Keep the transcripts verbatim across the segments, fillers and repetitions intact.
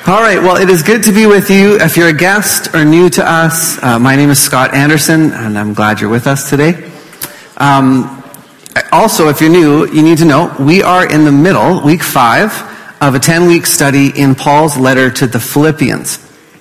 All right, well, it is good to be with you. If you're a guest or new to us, uh, my name is Scott Anderson, and I'm glad you're with us today. Um, also, if you're new, you need to know we are in the middle, week five, of a ten-week study in Paul's letter to the Philippians.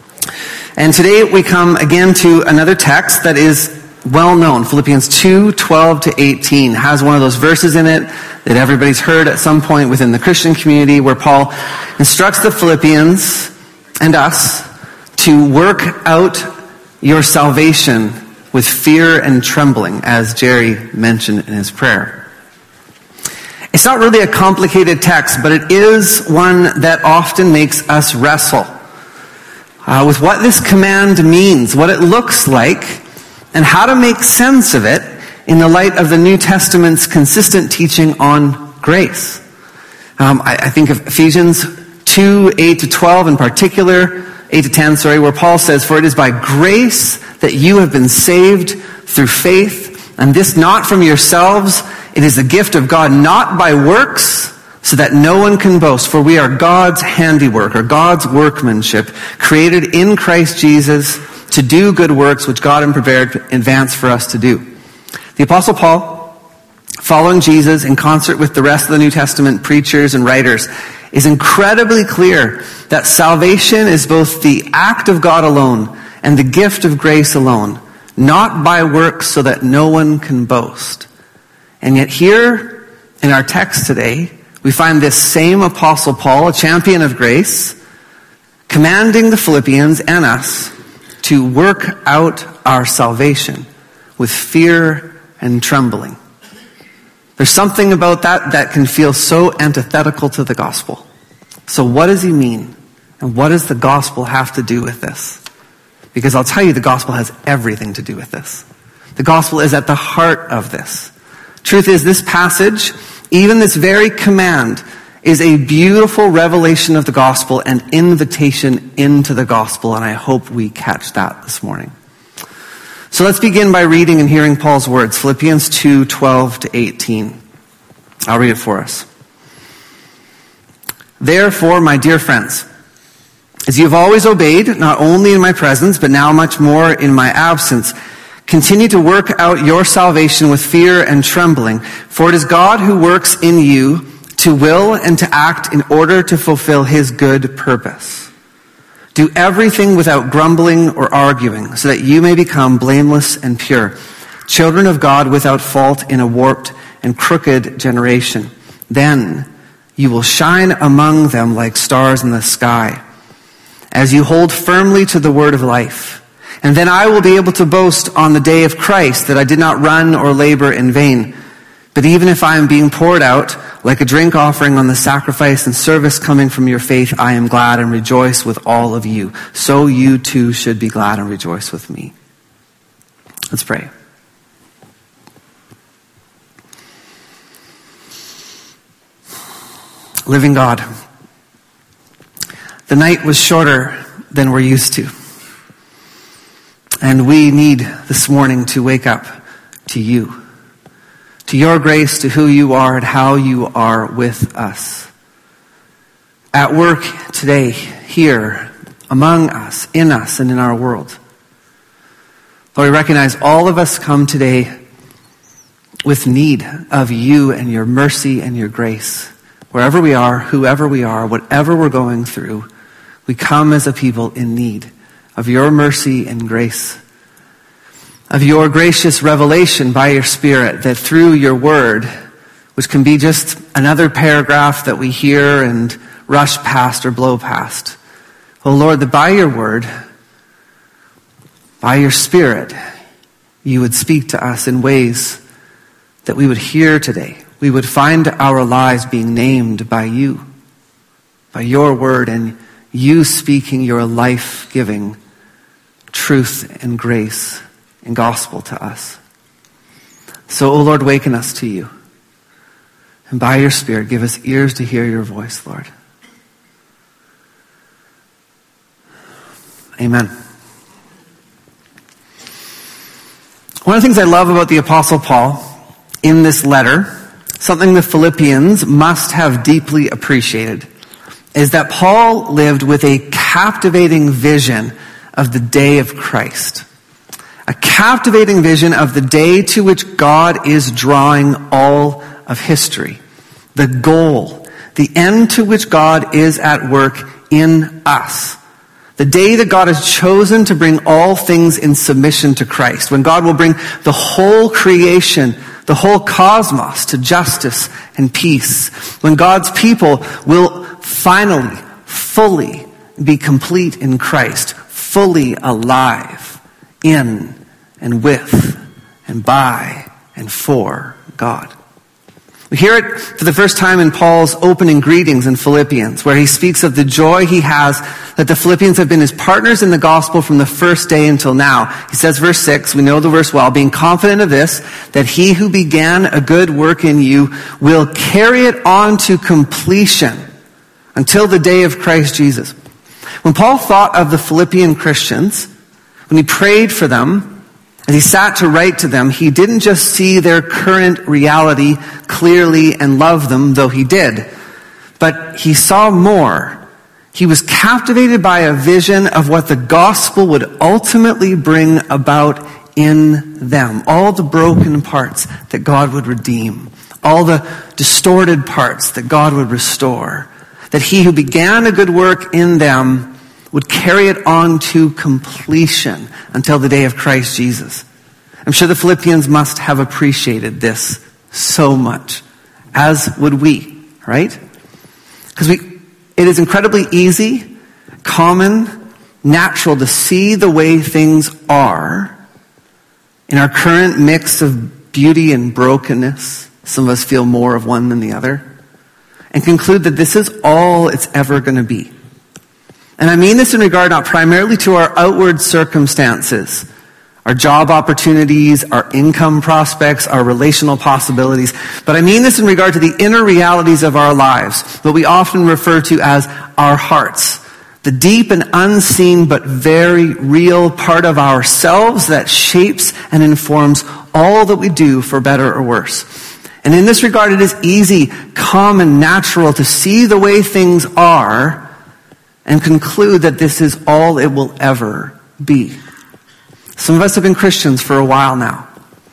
And today we come again to another text that is well known. Philippians two, twelve to eighteen has one of those verses in it that everybody's heard at some point within the Christian community, where Paul instructs the Philippians and us to work out your salvation with fear and trembling, as Jerry mentioned in his prayer. It's not really a complicated text, but it is one that often makes us wrestle uh, with what this command means, what it looks like, and how to make sense of it in the light of the New Testament's consistent teaching on grace. Um, I, I think of Ephesians two, eight to twelve in particular, eight to ten, sorry, where Paul says, "For it is by grace that you have been saved through faith, and this not from yourselves, it is the gift of God, not by works, so that no one can boast. For we are God's handiwork," or God's workmanship, created in Christ Jesus to do good works which God had prepared in advance for us to do. The Apostle Paul, following Jesus in concert with the rest of the New Testament preachers and writers, is incredibly clear that salvation is both the act of God alone and the gift of grace alone, not by works so that no one can boast. And yet here in our text today, we find this same Apostle Paul, a champion of grace, commanding the Philippians and us to work out our salvation with fear and trembling. There's something about that that can feel so antithetical to the gospel. So what does he mean? And what does the gospel have to do with this? Because I'll tell you, the gospel has everything to do with this. The gospel is at the heart of this. Truth is, this passage, even this very command, is a beautiful revelation of the gospel and invitation into the gospel, and I hope we catch that this morning. So let's begin by reading and hearing Paul's words, Philippians two, twelve to eighteen. I'll read it for us. "Therefore, my dear friends, as you have always obeyed, not only in my presence, but now much more in my absence, continue to work out your salvation with fear and trembling, for it is God who works in you to will and to act in order to fulfill his good purpose. Do everything without grumbling or arguing, so that you may become blameless and pure, children of God without fault in a warped and crooked generation. Then you will shine among them like stars in the sky, as you hold firmly to the word of life. And then I will be able to boast on the day of Christ that I did not run or labor in vain. But even if I am being poured out like a drink offering on the sacrifice and service coming from your faith, I am glad and rejoice with all of you. So you too should be glad and rejoice with me." Let's pray. Living God, the night was shorter than we're used to. And we need this morning to wake up to you, to your grace, to who you are and how you are with us. At work today, here, among us, in us, and in our world. Lord, we recognize all of us come today with need of you and your mercy and your grace. Wherever we are, whoever we are, whatever we're going through, we come as a people in need of your mercy and grace, of your gracious revelation by your Spirit, that through your word, which can be just another paragraph that we hear and rush past or blow past, oh Lord, that by your word, by your Spirit, you would speak to us in ways that we would hear today. We would find our lives being named by you, by your word, and you speaking your life-giving truth and grace and gospel to us. So, O Lord, waken us to you. And by your Spirit, give us ears to hear your voice, Lord. Amen. One of the things I love about the Apostle Paul in this letter, something the Philippians must have deeply appreciated, is that Paul lived with a captivating vision of the day of Christ. A captivating vision of the day to which God is drawing all of history. The goal, the end to which God is at work in us. The day that God has chosen to bring all things in submission to Christ. When God will bring the whole creation, the whole cosmos to justice and peace. When God's people will finally, fully be complete in Christ. Fully alive in and with and by and for God. We hear it for the first time in Paul's opening greetings in Philippians, where he speaks of the joy he has that the Philippians have been his partners in the gospel from the first day until now. He says, verse six, we know the verse well, being confident of this, that he who began a good work in you will carry it on to completion until the day of Christ Jesus. When Paul thought of the Philippian Christians, when he prayed for them, as he sat to write to them, he didn't just see their current reality clearly and love them, though he did. But he saw more. He was captivated by a vision of what the gospel would ultimately bring about in them. All the broken parts that God would redeem. All the distorted parts that God would restore. That he who began a good work in them would carry it on to completion until the day of Christ Jesus. I'm sure the Philippians must have appreciated this so much, as would we, right? Because we, it is incredibly easy, common, natural to see the way things are in our current mix of beauty and brokenness. Some of us feel more of one than the other, and conclude that this is all it's ever going to be. And I mean this in regard not primarily to our outward circumstances, our job opportunities, our income prospects, our relational possibilities, but I mean this in regard to the inner realities of our lives, what we often refer to as our hearts, the deep and unseen but very real part of ourselves that shapes and informs all that we do for better or worse. And in this regard, it is easy, common, natural to see the way things are and conclude that this is all it will ever be. Some of us have been Christians for a while now.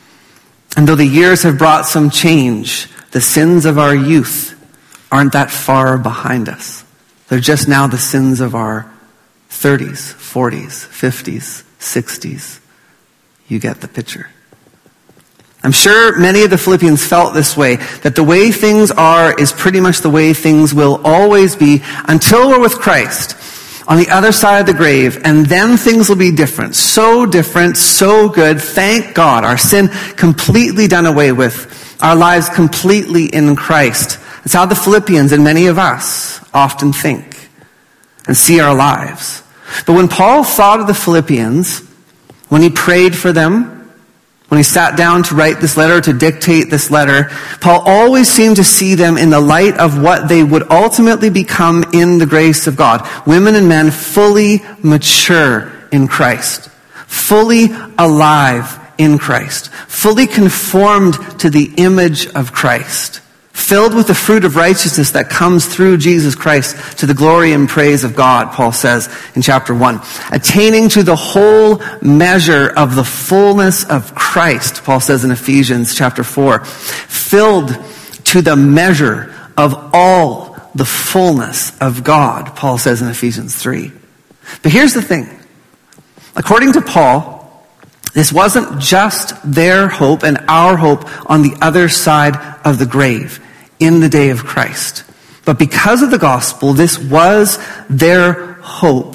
And though the years have brought some change, the sins of our youth aren't that far behind us. They're just now the sins of our thirties, forties, fifties, sixties. You get the picture. I'm sure many of the Philippians felt this way, that the way things are is pretty much the way things will always be until we're with Christ on the other side of the grave, and then things will be different. So different, so good. Thank God. Our sin completely done away with. Our lives completely in Christ. It's how the Philippians and many of us often think and see our lives. But when Paul thought of the Philippians, when he prayed for them, when he sat down to write this letter, to dictate this letter, Paul always seemed to see them in the light of what they would ultimately become in the grace of God. Women and men fully mature in Christ. Fully alive in Christ. Fully conformed to the image of Christ. Filled with the fruit of righteousness that comes through Jesus Christ to the glory and praise of God, Paul says in chapter one. Attaining to the whole measure of the fullness of Christ, Paul says in Ephesians chapter four. Filled to the measure of all the fullness of God, Paul says in Ephesians three. But here's the thing. According to Paul, this wasn't just their hope and our hope on the other side of the grave in the day of Christ. But because of the gospel, this was their hope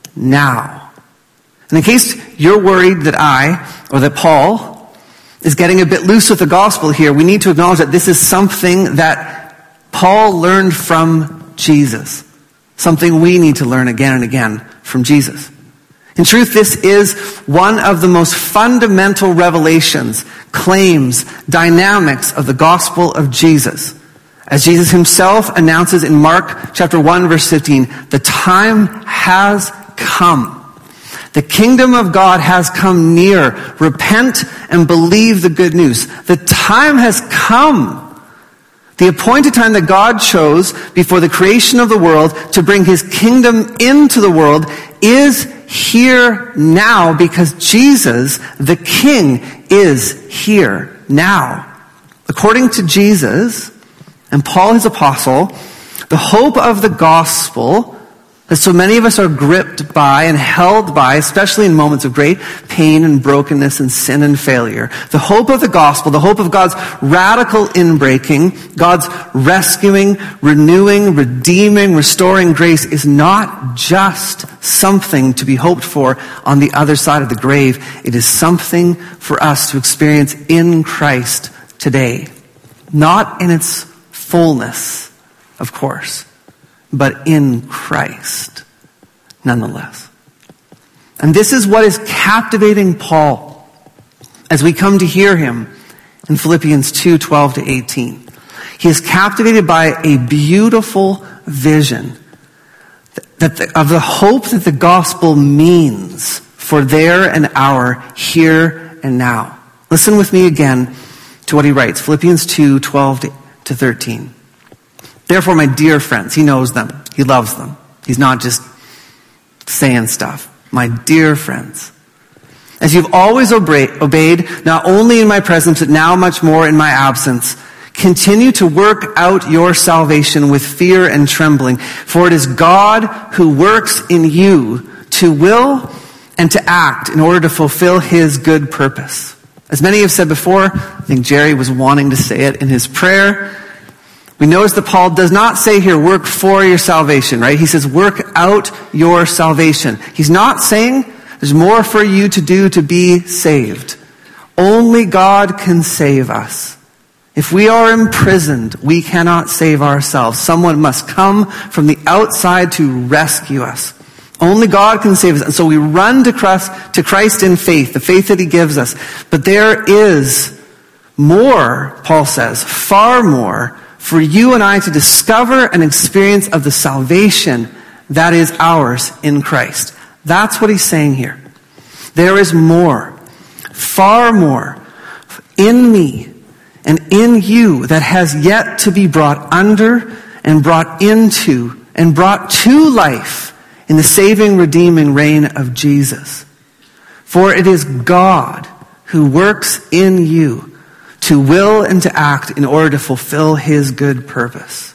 now. And in case you're worried that I, or that Paul, is getting a bit loose with the gospel here, we need to acknowledge that this is something that Paul learned from Jesus. Something we need to learn again and again from Jesus. In truth, this is one of the most fundamental revelations, claims, dynamics of the gospel of Jesus. As Jesus himself announces in Mark chapter one, verse fifteen, the time has come. The kingdom of God has come near. Repent and believe the good news. The time has come. The appointed time that God chose before the creation of the world to bring his kingdom into the world is here now because Jesus, the King, is here now. According to Jesus and Paul, his apostle, the hope of the gospel that so many of us are gripped by and held by, especially in moments of great pain and brokenness and sin and failure. The hope of the gospel, the hope of God's radical inbreaking, God's rescuing, renewing, redeeming, restoring grace is not just something to be hoped for on the other side of the grave. It is something for us to experience in Christ today. Not in its fullness, of course, but in Christ, nonetheless. And this is what is captivating Paul as we come to hear him in Philippians two, twelve to eighteen. He is captivated by a beautiful vision that the, of the hope that the gospel means for there and our here and now. Listen with me again to what he writes, Philippians two, twelve to thirteen. Therefore, my dear friends, he knows them. He loves them. He's not just saying stuff. My dear friends, as you've always obeyed, not only in my presence, but now much more in my absence, continue to work out your salvation with fear and trembling. For it is God who works in you to will and to act in order to fulfill his good purpose. As many have said before, I think Jerry was wanting to say it in his prayer. We notice that Paul does not say here, work for your salvation, right? He says, work out your salvation. He's not saying there's more for you to do to be saved. Only God can save us. If we are imprisoned, we cannot save ourselves. Someone must come from the outside to rescue us. Only God can save us. And so we run to Christ, to Christ in faith, the faith that he gives us. But there is more, Paul says, far more, for you and I to discover and experience of the salvation that is ours in Christ. That's what he's saying here. There is more, far more, in me and in you that has yet to be brought under and brought into and brought to life in the saving, redeeming reign of Jesus. For it is God who works in you to will and to act in order to fulfill his good purpose.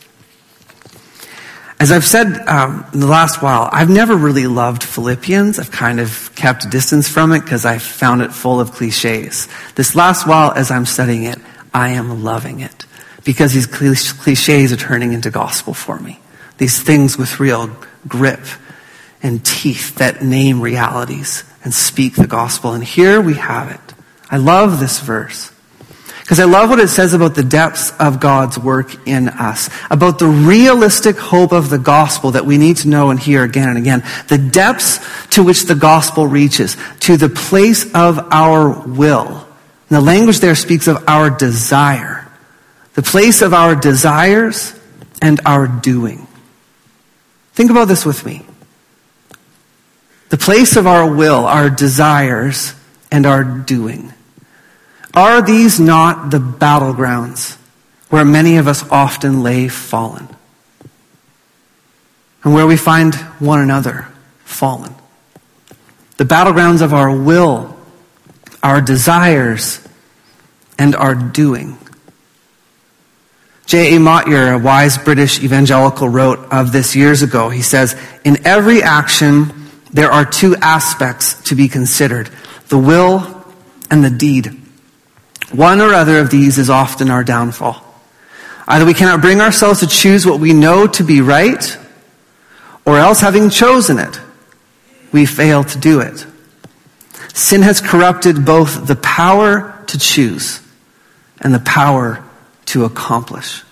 As I've said um, in the last while, I've never really loved Philippians. I've kind of kept a distance from it because I found it full of cliches. This last while, as I'm studying it, I am loving it because these cliches are turning into gospel for me. These things with real grip and teeth that name realities and speak the gospel. And here we have it. I love this verse. Because I love what it says about the depths of God's work in us, about the realistic hope of the gospel that we need to know and hear again and again, the depths to which the gospel reaches, to the place of our will. And the language there speaks of our desire, the place of our desires and our doing. Think about this with me. The place of our will, our desires, and our doing. Are these not the battlegrounds where many of us often lay fallen? And where we find one another fallen? The battlegrounds of our will, our desires, and our doing. J A Motyer, a wise British evangelical, wrote of this years ago. He says, in every action, there are two aspects to be considered, the will and the deed. One or other of these is often our downfall. Either we cannot bring ourselves to choose what we know to be right, or else having chosen it, we fail to do it. Sin has corrupted both the power to choose and the power to accomplish.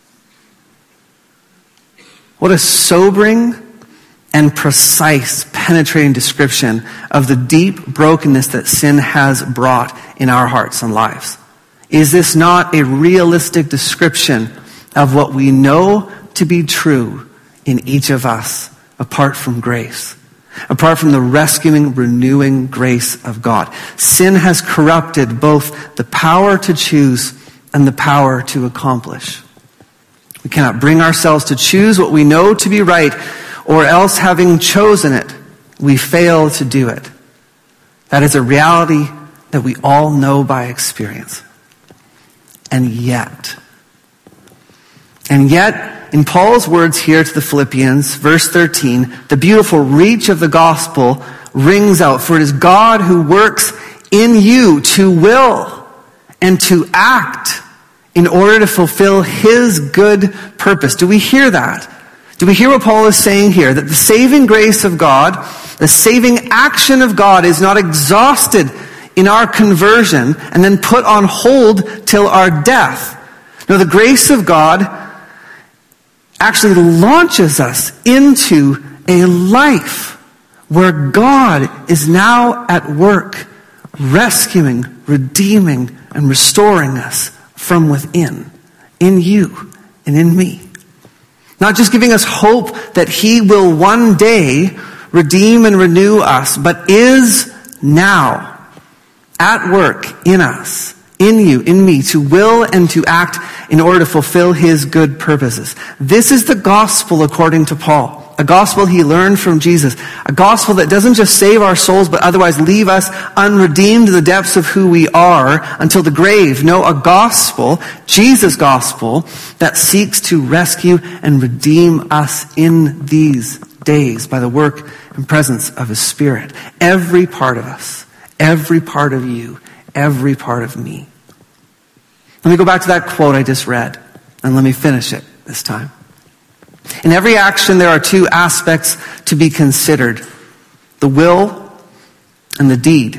What a sobering and precise, penetrating description of the deep brokenness that sin has brought in our hearts and lives. Is this not a realistic description of what we know to be true in each of us apart from grace? Apart from the rescuing, renewing grace of God. Sin has corrupted both the power to choose and the power to accomplish. We cannot bring ourselves to choose what we know to be right, or else having chosen it, we fail to do it. That is a reality that we all know by experience. And yet, and yet, in Paul's words here to the Philippians, verse thirteen, the beautiful reach of the gospel rings out. For it is God who works in you to will and to act in order to fulfill his good purpose. Do we hear that? Do we hear what Paul is saying here? That the saving grace of God, the saving action of God is not exhausted in our conversion and then put on hold till our death. No, the grace of God actually launches us into a life where God is now at work rescuing, redeeming, and restoring us from within, in you and in me. Not just giving us hope that he will one day redeem and renew us, but is now at work in us, in you, in me, to will and to act in order to fulfill his good purposes. This is the gospel according to Paul. A gospel he learned from Jesus. A gospel that doesn't just save our souls, but otherwise leave us unredeemed to the depths of who we are until the grave. No, a gospel, Jesus' gospel, that seeks to rescue and redeem us in these days by the work and presence of his Spirit. Every part of us, every part of you, every part of me. Let me go back to that quote I just read, and let me finish it this time. In every action, there are two aspects to be considered: the will and the deed.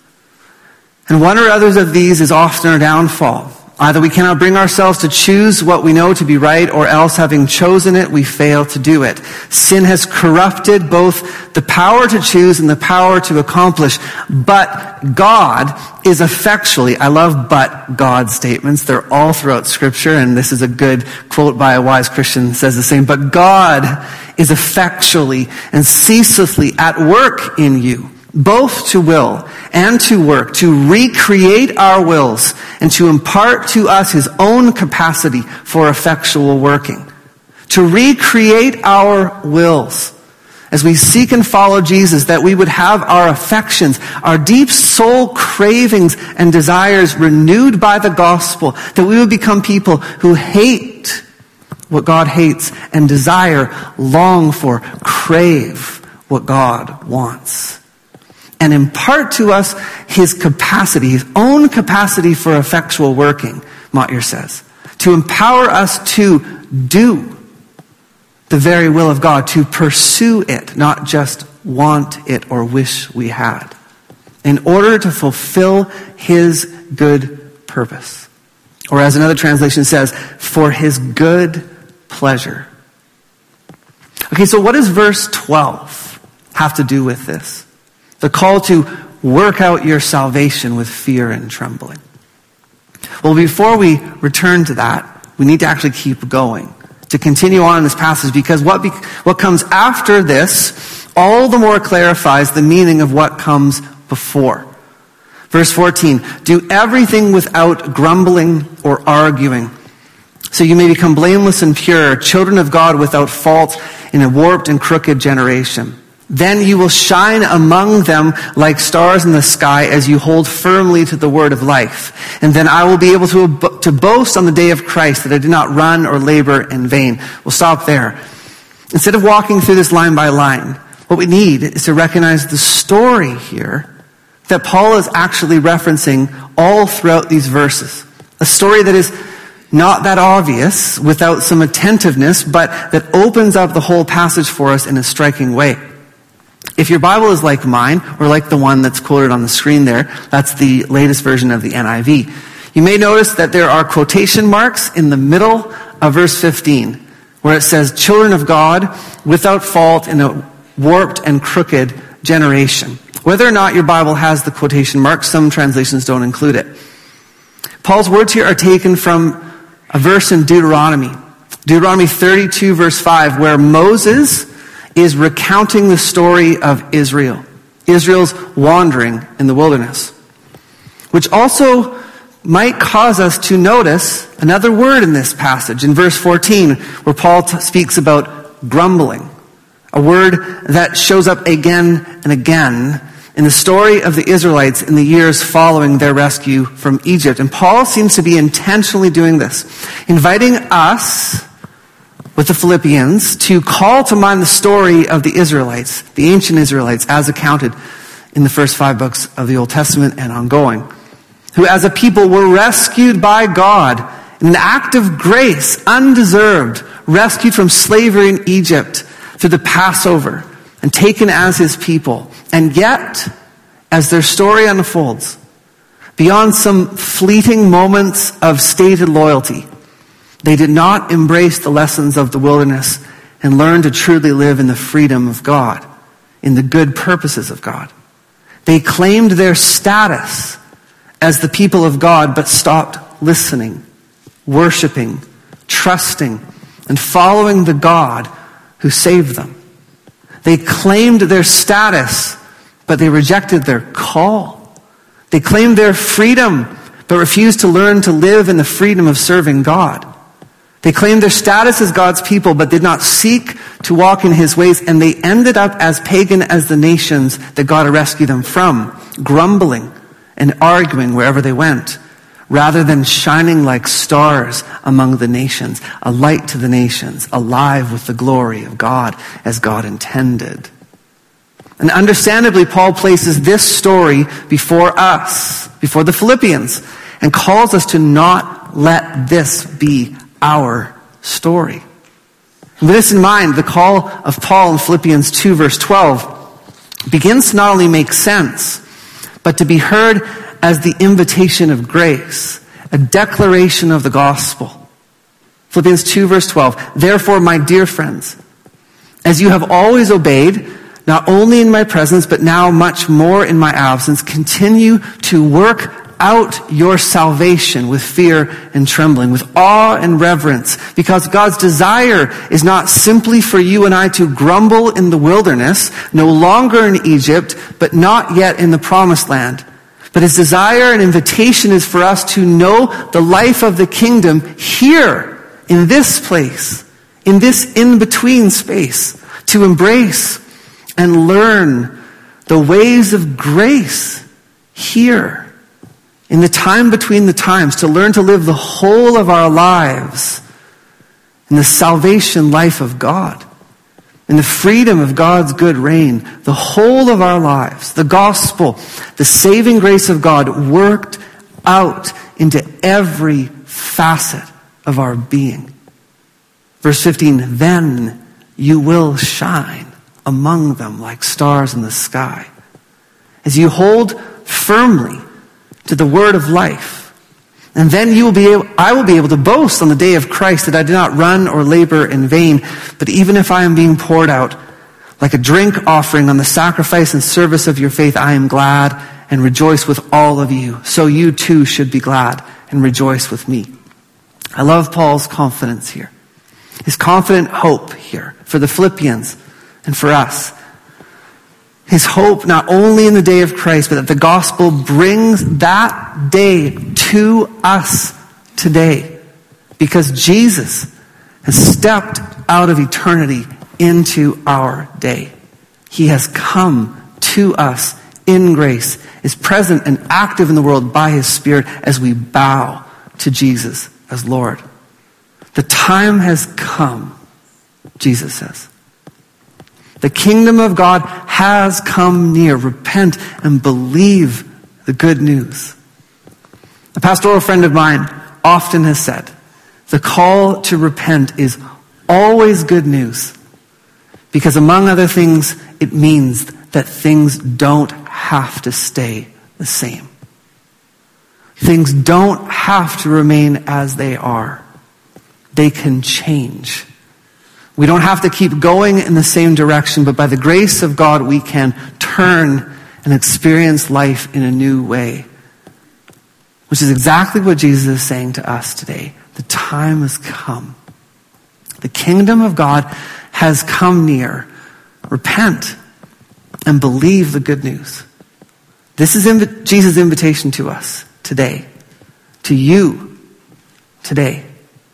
And one or others of these is often our downfall. Either we cannot bring ourselves to choose what we know to be right, or else having chosen it, we fail to do it. Sin has corrupted both the power to choose and the power to accomplish. But God is effectually, I love but God statements. They're all throughout Scripture, and this is a good quote by a wise Christian that says the same. But God is effectually and ceaselessly at work in you, both to will and to work, to recreate our wills and to impart to us his own capacity for effectual working. To recreate our wills as we seek and follow Jesus, that we would have our affections, our deep soul cravings and desires renewed by the gospel, that we would become people who hate what God hates and desire, long for, crave what God wants. And impart to us his capacity, his own capacity for effectual working, Motyer says. To empower us to do the very will of God, to pursue it, not just want it or wish we had, in order to fulfill his good purpose. Or as another translation says, for his good pleasure. Okay, so what does verse twelve have to do with this? The call to work out your salvation with fear and trembling. Well, before we return to that, we need to actually keep going, to continue on in this passage, because what, be, what comes after this all the more clarifies the meaning of what comes before. Verse fourteen, do everything without grumbling or arguing, so you may become blameless and pure, children of God without fault in a warped and crooked generation. Then you will shine among them like stars in the sky as you hold firmly to the word of life. And then I will be able to, to boast on the day of Christ that I did not run or labor in vain. We'll stop there. Instead of walking through this line by line, what we need is to recognize the story here that Paul is actually referencing all throughout these verses. A story that is not that obvious without some attentiveness, but that opens up the whole passage for us in a striking way. If your Bible is like mine, or like the one that's quoted on the screen there, that's the latest version of the N I V. You may notice that there are quotation marks in the middle of verse fifteen, where it says, children of God without fault in a warped and crooked generation. Whether or not your Bible has the quotation marks, some translations don't include it. Paul's words here are taken from a verse in Deuteronomy. Deuteronomy thirty-two verse five, where Moses is recounting the story of Israel. Israel's wandering in the wilderness. Which also might cause us to notice another word in this passage, in verse fourteen, where Paul t- speaks about grumbling, a word that shows up again and again in the story of the Israelites in the years following their rescue from Egypt. And Paul seems to be intentionally doing this, inviting us, with the Philippians, to call to mind the story of the Israelites, the ancient Israelites, as accounted in the first five books of the Old Testament and ongoing, who as a people were rescued by God in an act of grace, undeserved, rescued from slavery in Egypt through the Passover and taken as his people. And yet, as their story unfolds, beyond some fleeting moments of stated loyalty, they did not embrace the lessons of the wilderness and learn to truly live in the freedom of God, in the good purposes of God. They claimed their status as the people of God, but stopped listening, worshiping, trusting, and following the God who saved them. They claimed their status, but they rejected their call. They claimed their freedom, but refused to learn to live in the freedom of serving God. They claimed their status as God's people, but did not seek to walk in his ways, and they ended up as pagan as the nations that God had rescued them from, grumbling and arguing wherever they went, rather than shining like stars among the nations, a light to the nations, alive with the glory of God as God intended. And understandably, Paul places this story before us, before the Philippians, and calls us to not let this be our story. And with this in mind, the call of Paul in Philippians two verse twelve begins to not only make sense, but to be heard as the invitation of grace, a declaration of the gospel. Philippians two verse twelve, therefore, my dear friends, as you have always obeyed, not only in my presence, but now much more in my absence, continue to work out your salvation with fear and trembling, with awe and reverence, because God's desire is not simply for you and I to grumble in the wilderness, no longer in Egypt, but not yet in the promised land. But his desire and invitation is for us to know the life of the kingdom here, in this place, in this in-between space, to embrace and learn the ways of grace here, in the time between the times, to learn to live the whole of our lives in the salvation life of God, in the freedom of God's good reign, the whole of our lives, the gospel, the saving grace of God worked out into every facet of our being. Verse fifteen, then you will shine among them like stars in the sky, as you hold firmly to the word of life. And then you will be able, I will be able to boast on the day of Christ that I did not run or labor in vain, but even if I am being poured out like a drink offering on the sacrifice and service of your faith, I am glad and rejoice with all of you. So you too should be glad and rejoice with me. I love Paul's confidence here. His confident hope here for the Philippians and for us. His hope not only in the day of Christ, but that the gospel brings that day to us today. Because Jesus has stepped out of eternity into our day. He has come to us in grace, is present and active in the world by his Spirit as we bow to Jesus as Lord. The time has come, Jesus says. The kingdom of God has come near. Repent and believe the good news. A pastoral friend of mine often has said, the call to repent is always good news, because among other things, it means that things don't have to stay the same. Things don't have to remain as they are. They can change. We don't have to keep going in the same direction, but by the grace of God, we can turn and experience life in a new way. Which is exactly what Jesus is saying to us today. The time has come. The kingdom of God has come near. Repent and believe the good news. This is inv- Jesus' invitation to us today. to you today.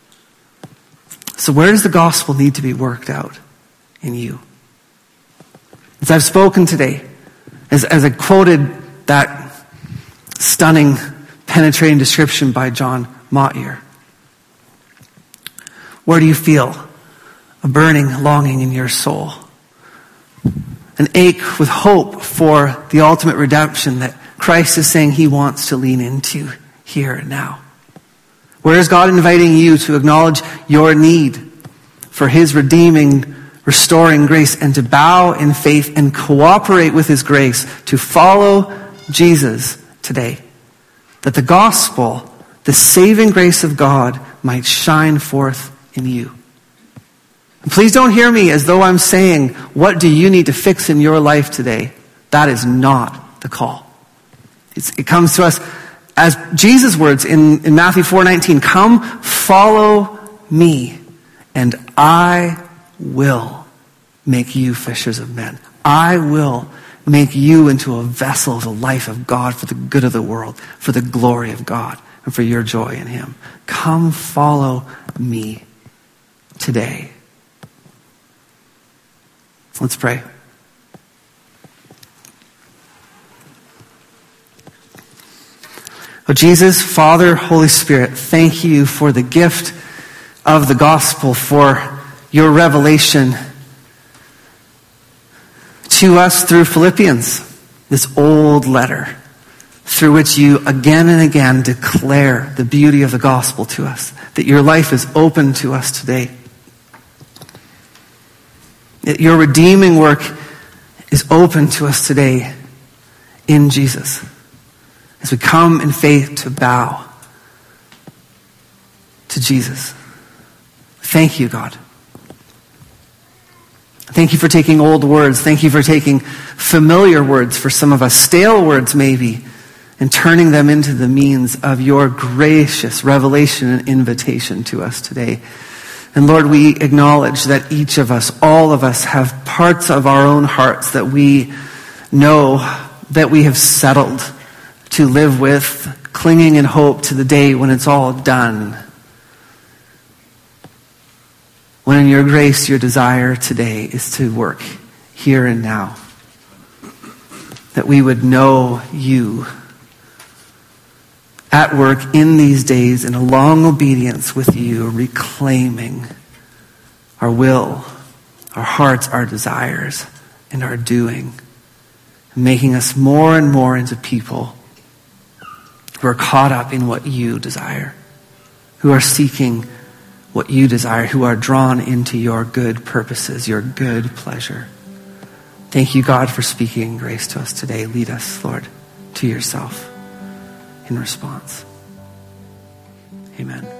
So where does the gospel need to be worked out in you? As I've spoken today, as, as I quoted that stunning, penetrating description by John Mottier, where do you feel a burning longing in your soul? An ache with hope for the ultimate redemption that Christ is saying he wants to lean into here and now? Where is God inviting you to acknowledge your need for his redeeming, restoring grace, and to bow in faith and cooperate with his grace to follow Jesus today? That the gospel, the saving grace of God, might shine forth in you. And please don't hear me as though I'm saying, what do you need to fix in your life today? That is not the call. It's, it comes to us as Jesus' words in, in Matthew four nineteen, come follow me and I will make you fishers of men. I will make you into a vessel of the life of God for the good of the world, for the glory of God, and for your joy in him. Come follow me today. Let's pray. Oh, Jesus, Father, Holy Spirit, thank you for the gift of the gospel, for your revelation to us through Philippians, this old letter, through which you again and again declare the beauty of the gospel to us, that your life is open to us today. That your redeeming work is open to us today in Jesus. As we come in faith to bow to Jesus. Thank you, God. Thank you for taking old words. Thank you for taking familiar words, for some of us stale words maybe, and turning them into the means of your gracious revelation and invitation to us today. And Lord, we acknowledge that each of us, all of us, have parts of our own hearts that we know that we have settled to live with, clinging in hope to the day when it's all done. When in your grace, your desire today is to work here and now. That we would know you at work in these days in a long obedience with you, reclaiming our will, our hearts, our desires, and our doing, making us more and more into people who are caught up in what you desire, who are seeking what you desire, who are drawn into your good purposes, your good pleasure. Thank you, God, for speaking grace to us today. Lead us, Lord, to yourself in response. Amen.